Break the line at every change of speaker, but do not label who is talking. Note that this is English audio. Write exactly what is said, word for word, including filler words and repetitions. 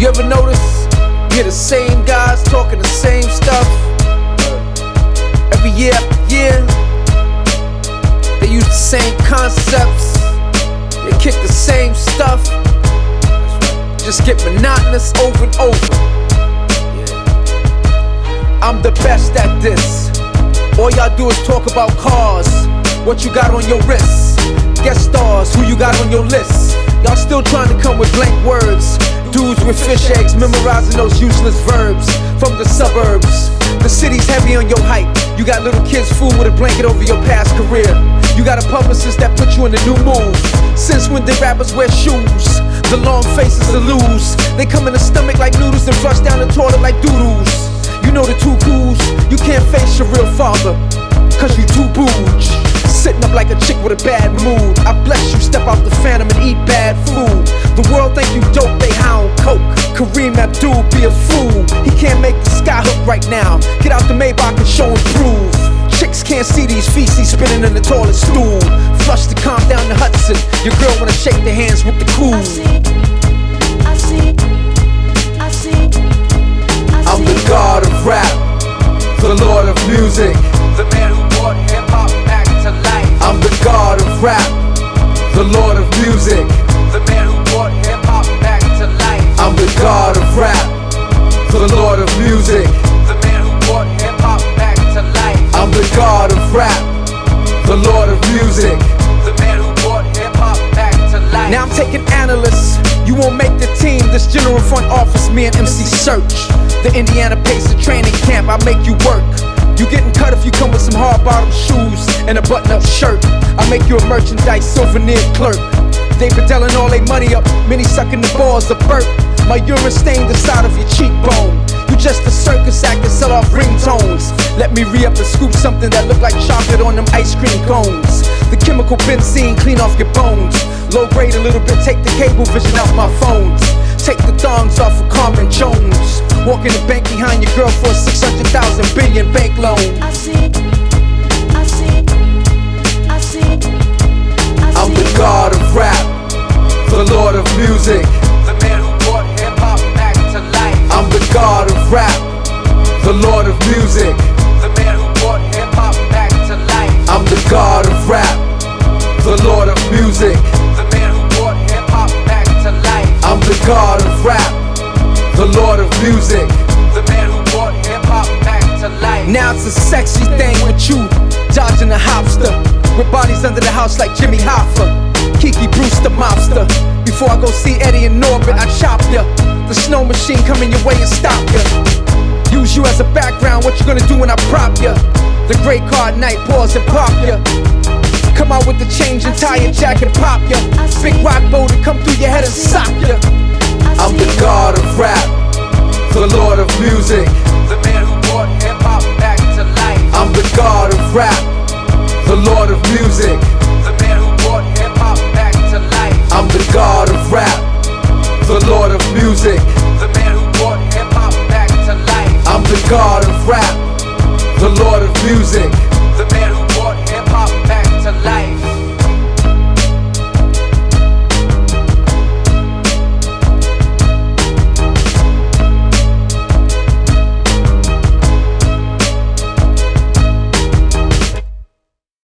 You ever notice you hear the same guys talking the same stuff every year after year? They use the same concepts, they kick the same stuff, just get monotonous over and over. I'm the best at this. All y'all do is talk about cars, what you got on your wrist, guest stars, who you got on your list. Y'all still trying to come with blank words. Dudes with fish eggs memorizing those useless verbs. From the suburbs, the city's heavy on your hype. You got little kids fooled with a blanket over your past career. You got a publicist that put you in the new move. Since when did rappers wear shoes? The long faces to lose. They come in the stomach like noodles and flush down the toilet like doodles. You know the two coos. You can't face your real father, cause you too booge. Sitting up like a chick with a bad mood. I bless you, step out the phantom and eat bad food. The world think you dope, they high on coke. Kareem Abdul be a fool. He can't make the sky hook right now. Get out the Maybach and show and prove. Chicks can't see these feces spinning in the toilet stool. Flush to calm down the Hudson. Your girl wanna shake the hands with the cool.
I see, I see, I see, I
I'm the god of rap, the lord of music,
the man who brought hip-hop back to life.
I'm the god of rap, the lord of music,
the man who brought hip-hop back to life.
I'm the god of rap, the lord of music,
the man who brought hip-hop back to life.
I'm the god of rap, the lord of music,
the man who brought hip-hop back to life.
Now I'm taking analysts, you won't make the team. This general front office, me and M C search. The Indiana Pacer training camp, I make you work. You getting cut if you come with some hard bottom shoes and a button-up shirt. I make you a merchandise souvenir clerk. They bedeling all they money up, many sucking the balls of Burt. My urine stained the side of your cheekbone. You just a circus act and sell off ringtones. Let me re-up and scoop something that look like chocolate on them ice cream cones. The chemical benzene clean off your bones. Low grade a little bit, take the cable vision off my phones. Take the thongs off of Carmen Jones. Walk in the bank behind your girl for a six hundred thousand billion bank loan.
I see, I see, I see, I see.
I'm the god of rap, the lord of music,
the man who brought hip-hop back to life.
I'm the god of rap, the lord of music,
the man who brought hip-hop back to life.
I'm the god of rap, the lord of music,
the man who brought hip-hop back to life.
I'm the god of rap, the lord of music,
the man who brought hip-hop back to life.
Now it's a sexy thing with you, dodging a hopster, with bodies under the house like Jimmy Hoffa, Kiki Brewster mobster. Before I go see Eddie and Norbert, I chop ya. The snow machine coming your way and stop ya. Use you as a background, what you gonna do when I prop ya? The great card night, pause and pop ya. Come out with the change and tie your jacket, pop ya. Big rock boulder come through your head and sock ya. I'm the god of rap, the lord of music,
the man who brought hip-hop back to life.
I'm the god of rap, the lord of music,
the man who brought hip-hop back to life.
I'm the god of rap, the lord of music,
the man who brought hip-hop back to life.
I'm the god of rap, the lord of music,